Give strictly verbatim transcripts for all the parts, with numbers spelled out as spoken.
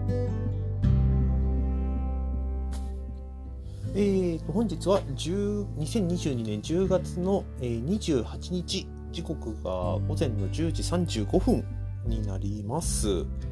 えーと本日はにせんにじゅうにねんじゅうがつのにじゅうはちにち、時刻が午前のじゅうじさんじゅうごふんになります。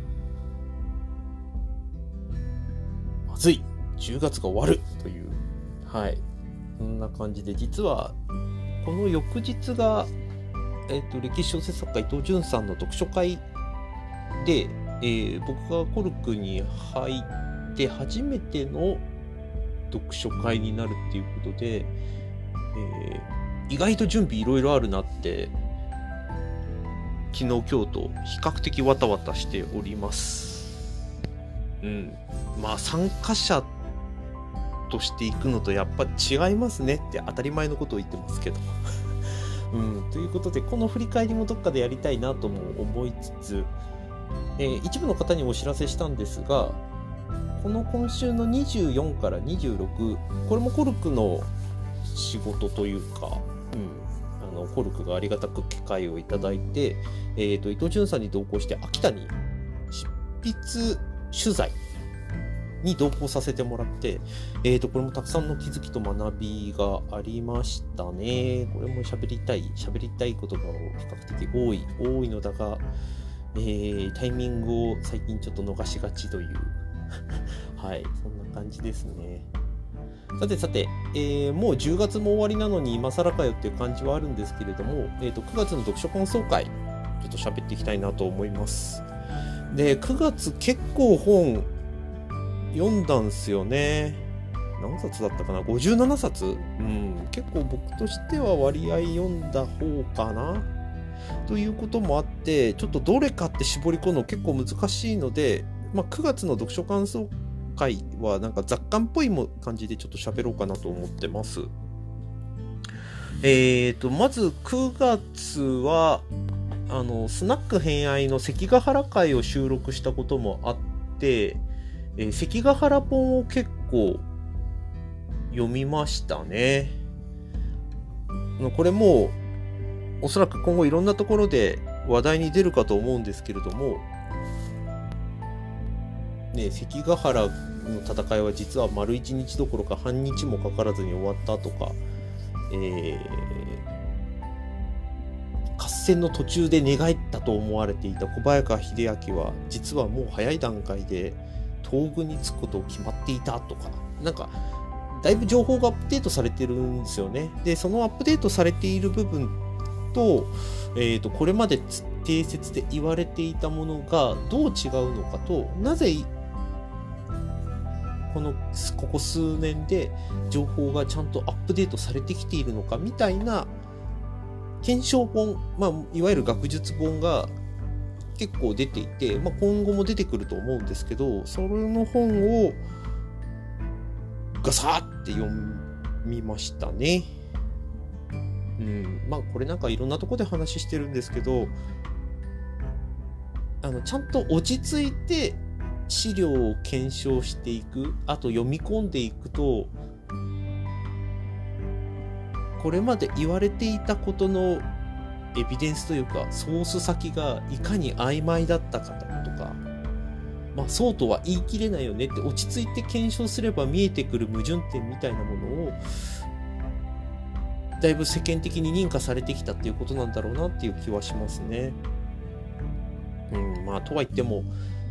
まずい、じゅうがつが終わるという、はい、そんな感じで、実はこの翌日が、えーと歴史小説作家伊藤潤さんの読書会で、えー、僕がコルクに入って初めての読書会になるっていうことで、えー、意外と準備いろいろあるなって昨日今日と比較的わたわたしております。うん、まあ参加者としていくのとやっぱ違いますねって当たり前のことを言ってますけど、うん、ということでこの振り返りもどっかでやりたいなとも思いつつ、えー、一部の方にお知らせしたんですが、この今週のにじゅうよんからにじゅうろく、これもコルクの仕事というか、うん、あのコルクがありがたく機会をいただいて、えーと、伊藤潤さんに同行して秋田に執筆取材に同行させてもらって、えーと、これもたくさんの気づきと学びがありましたね。これも喋りたい、喋りたい言葉を比較的多い、多いのだが、えー、タイミングを最近ちょっと逃しがちというはい、そんな感じですね。さてさて、えー、もうじゅうがつも終わりなのに今更かよっていう感じはあるんですけれども、えーと、くがつの読書感想会、ちょっと喋っていきたいなと思います。で、くがつ結構本読んだんすよね。何冊だったかな ?ごじゅうななさつ、うん、結構僕としては割合読んだ方かなということもあって、ちょっとどれかって絞り込むの結構難しいので、まあ、くがつの読書感想会はなんか雑感っぽいも感じでちょっと喋ろうかなと思ってます。えーと、まずくがつは、あの、スナック偏愛の関ヶ原会を収録したこともあって、えー、関ヶ原本を結構読みましたね。これもおそらく今後いろんなところで話題に出るかと思うんですけれども、ね、関ヶ原の戦いは実は丸一日どころか半日もかからずに終わったとか、えー、合戦の途中で寝返ったと思われていた小早川秀秋は実はもう早い段階で東軍に着くことを決まっていたとか、なんかだいぶ情報がアップデートされてるんですよね。で、そのアップデートされている部分と、えーと、これまで定説で言われていたものがどう違うのかと、なぜこのここ数年で情報がちゃんとアップデートされてきているのかみたいな検証本、まあ、いわゆる学術本が結構出ていて、まあ、今後も出てくると思うんですけど、それの本をガサーって読みましたね。うん、まあこれなんかいろんなとこで話してるんですけど、あのちゃんと落ち着いて資料を検証していく、あと読み込んでいくと、これまで言われていたことのエビデンスというかソース先がいかに曖昧だったかとか、まあそうとは言い切れないよねって、落ち着いて検証すれば見えてくる矛盾点みたいなものをだいぶ世間的に認可されてきたっていうことなんだろうなっていう気はしますね。うん、まあとは言っても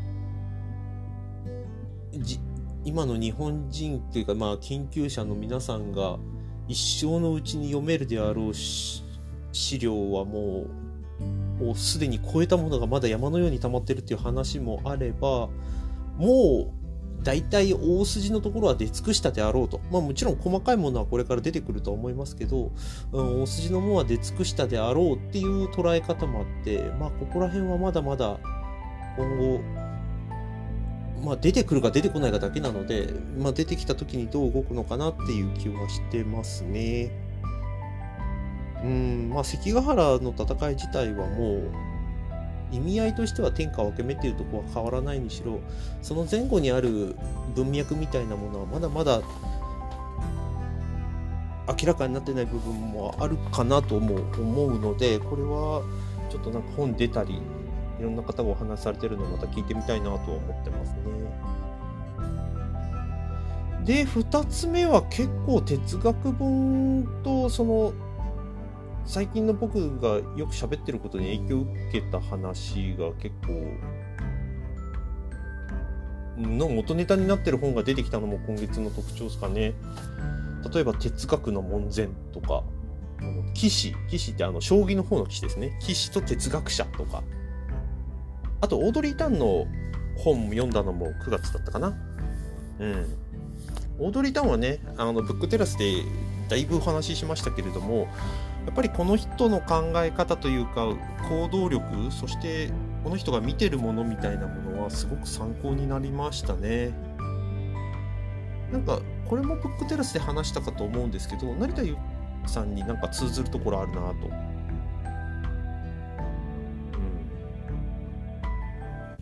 じ今の日本人っていうか、まあ研究者の皆さんが一生のうちに読めるであろう資料はもうもうすでに超えたものがまだ山のように溜まってるっていう話もあれば、もう大体大筋のところは出尽くしたであろうと、まあもちろん細かいものはこれから出てくるとは思いますけど、うん、大筋のものは出尽くしたであろうっていう捉え方もあって、まあここら辺はまだまだ今後まあ出てくるか出てこないかだけなので、まあ出てきた時にどう動くのかなっていう気はしてますね。うん、まあ関ヶ原の戦い自体はもう意味合いとしては天下分け目っていうところは変わらないにしろ、その前後にある文脈みたいなものはまだまだ明らかになってない部分もあるかなとも思うので、これはちょっとなんか本出たりいろんな方がお話しされてるのをまた聞いてみたいなとは思ってますね。で、ふたつめは結構哲学本とその最近の僕がよく喋ってることに影響を受けた話が結構の元ネタになってる本が出てきたのも今月の特徴ですかね。例えば哲学の門前とか、あの棋士、棋士ってあの将棋の方の棋士ですね。棋士と哲学者とか、あとオードリー・タンの本読んだのもくがつだったかな。うん。オードリー・タンはね、あのブックテラスでだいぶお話ししましたけれども、やっぱりこの人の考え方というか行動力、そしてこの人が見てるものみたいなものはすごく参考になりましたね。なんかこれもブックテラスで話したかと思うんですけど、成田悠さんになんか通ずるところあるなと。うん、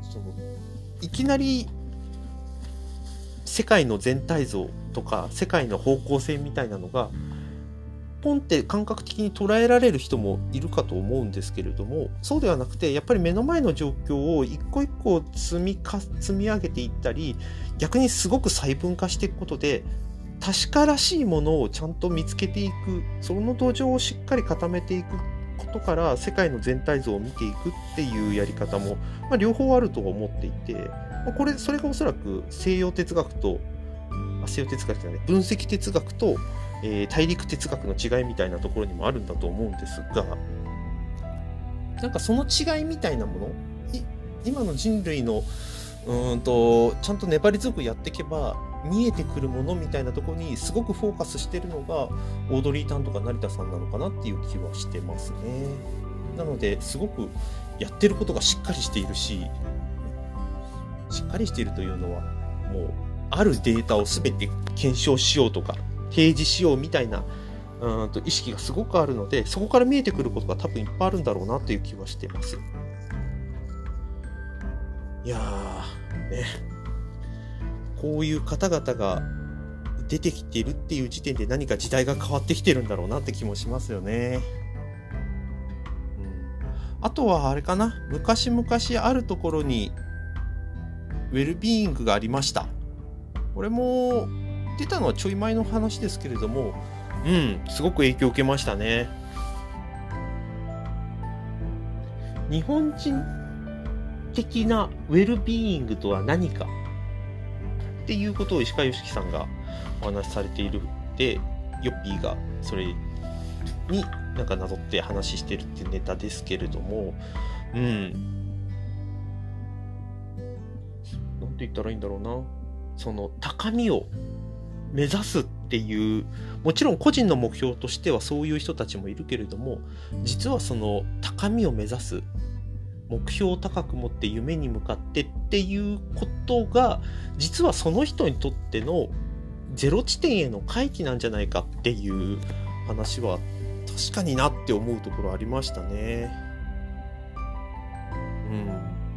そのいきなり世界の全体像とか世界の方向性みたいなのがポンって感覚的に捉えられる人もいるかと思うんですけれども、そうではなくてやっぱり目の前の状況を一個一個積みか積み上げていったり、逆にすごく細分化していくことで確からしいものをちゃんと見つけていく、その土壌をしっかり固めていくことから世界の全体像を見ていくっていうやり方も、まあ、両方あると思っていて、まあ、これそれがおそらく西洋哲学とあ西洋哲学じゃない分析哲学とえー、大陸哲学の違いみたいなところにもあるんだと思うんですが、なんかその違いみたいなもの、今の人類のうーんとちゃんと粘り強くやっていけば見えてくるものみたいなところにすごくフォーカスしてるのがオードリー・タンとか成田さんなのかなっていう気はしてますね。なのですごくやってることがしっかりしているし、しっかりしているというのはもうあるデータを全て検証しようとか提示しようみたいなうんと意識がすごくあるので、そこから見えてくることが多分いっぱいあるんだろうなという気はしてます。いやーね、こういう方々が出てきているっていう時点で何か時代が変わってきてるんだろうなって気もしますよね。うん、あとはあれかな、昔々あるところにウェルビーイングがありました。これも出たのはちょい前の話ですけれども、うん、すごく影響を受けましたね。日本人的なウェルビーイングとは何かっていうことを石川良樹さんがお話しされているで、ヨッピーがそれになんかなぞって話してるっていうネタですけれども、うん、なんて言ったらいいんだろうな、その高みを目指すっていう、もちろん個人の目標としてはそういう人たちもいるけれども、実はその高みを目指す、目標を高く持って夢に向かってっていうことが実はその人にとってのゼロ地点への回帰なんじゃないかっていう話は確かになって思うところありましたね。うん。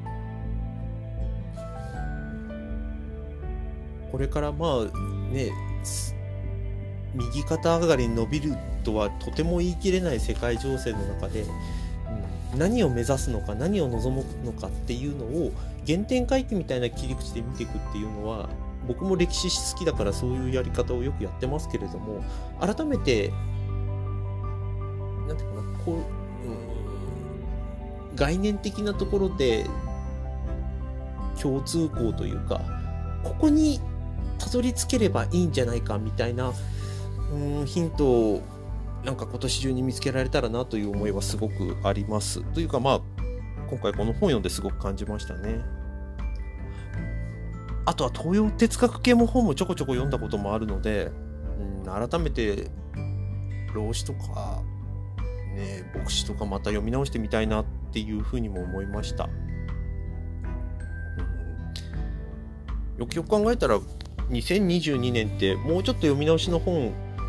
これからまあね、右肩上がりに伸びるとはとても言い切れない世界情勢の中で、うん、何を目指すのか何を望むのかっていうのを原点回帰みたいな切り口で見ていくっていうのは、僕も歴史好きだからそういうやり方をよくやってますけれども、改めてなんていうかな、こう、うん、概念的なところで共通項というか、ここにたどり着ければいいんじゃないかみたいな、うん、ヒントをなんか今年中に見つけられたらなという思いはすごくあります。というかまあ今回この本読んですごく感じましたね。あとは東洋哲学系も本もちょこちょこ読んだこともあるので、うん、改めて老子とか、ね、牧師とかまた読み直してみたいなっていうふうにも思いました。うん、よくよく考えたらにせんにじゅうにねんってもうちょっと読み直しの本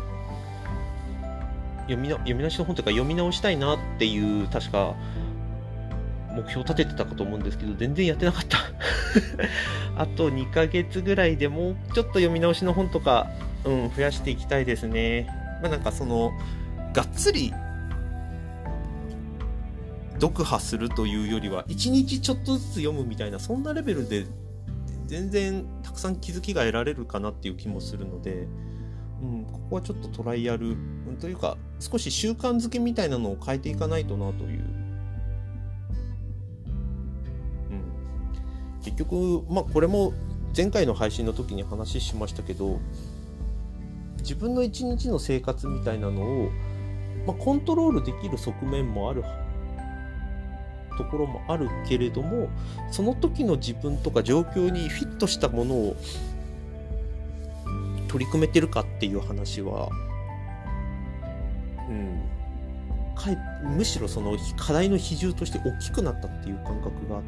読みな読み直しの本というか読み直したいなっていう確か目標を立ててたかと思うんですけど、全然やってなかったあとにかげつぐらいでもうちょっと読み直しの本とか、うん、増やしていきたいですね。まあなんかそのがっつり読破するというよりはいちにちちょっとずつ読むみたいな、そんなレベルで全然たくさん気づきが得られるかなっていう気もするので、うん、ここはちょっとトライアル、うん、というか少し習慣づけみたいなのを変えていかないとなという、うん、結局まあこれも前回の配信の時に話しましたけど、自分の一日の生活みたいなのを、まあ、コントロールできる側面もあるところもあるけれども、その時の自分とか状況にフィットしたものを取り組めてるかっていう話は、うん、かえむしろその課題の比重として大きくなったっていう感覚があって、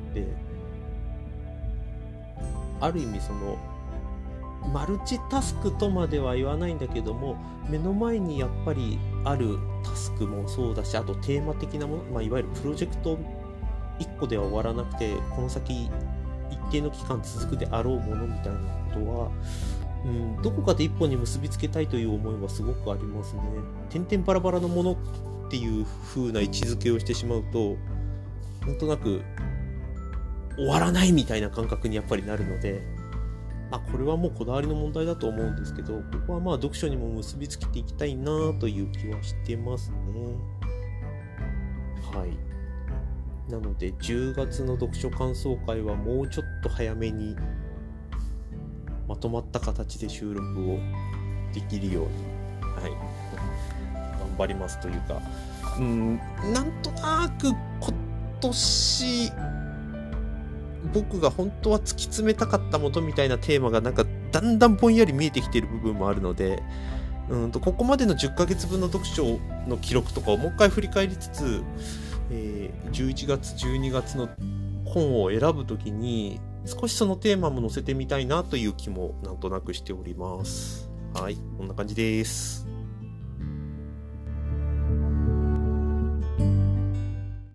ある意味そのマルチタスクとまでは言わないんだけども、目の前にやっぱりあるタスクもそうだし、あとテーマ的なもの、まあ、いわゆるプロジェクトいっこでは終わらなくて、この先一定の期間続くであろうものみたいなことは、うん、どこかで一本に結びつけたいという思いはすごくありますね。点々バラバラのものっていう風な位置づけをしてしまうと、なんとなく終わらないみたいな感覚にやっぱりなるので、まあ、これはもうこだわりの問題だと思うんですけど、ここはまあ読書にも結びつけていきたいなという気はしてますね。はい。なのでじゅうがつの読書感想会はもうちょっと早めにまとまった形で収録をできるように、はい、頑張りますというか、うーん、なんとなく今年僕が本当は突き詰めたかったものみたいなテーマがなんかだんだんぼんやり見えてきている部分もあるので、うんとここまでのじゅっかげつぶんの読書の記録とかをもう一回振り返りつつ、えー、じゅういちがつじゅうにがつの本を選ぶときに少しそのテーマも載せてみたいなという気もなんとなくしております。はい、こんな感じです。